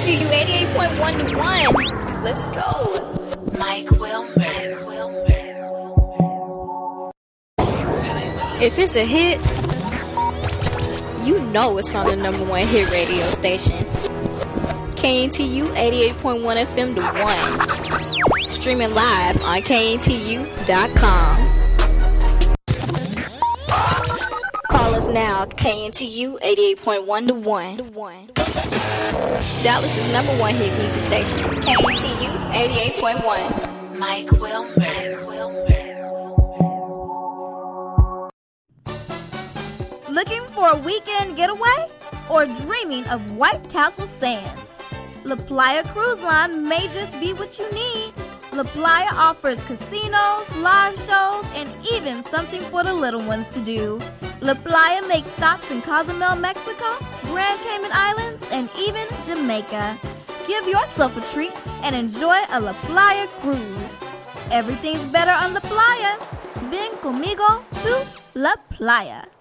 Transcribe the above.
KNTU 88.1 to 1. Let's go. Mike Wilmer. If it's a hit, you know it's on the number one hit radio station. KNTU 88.1 FM to 1. Streaming live on KNTU.com. Call us now, KNTU 88.1 to 1. Dallas' number one hit music station, KNTU 88.1. Mike Wilmer. Looking for a weekend getaway? Or dreaming of White Castle Sands? La Playa Cruise Line may just be what you need. La Playa offers casinos, live shows, and even something for the little ones to do. La Playa makes stops in Cozumel, Mexico, Grand Cayman Islands, and even Jamaica. Give yourself a treat and enjoy a La Playa cruise. Everything's better on La Playa. Ven conmigo to La Playa.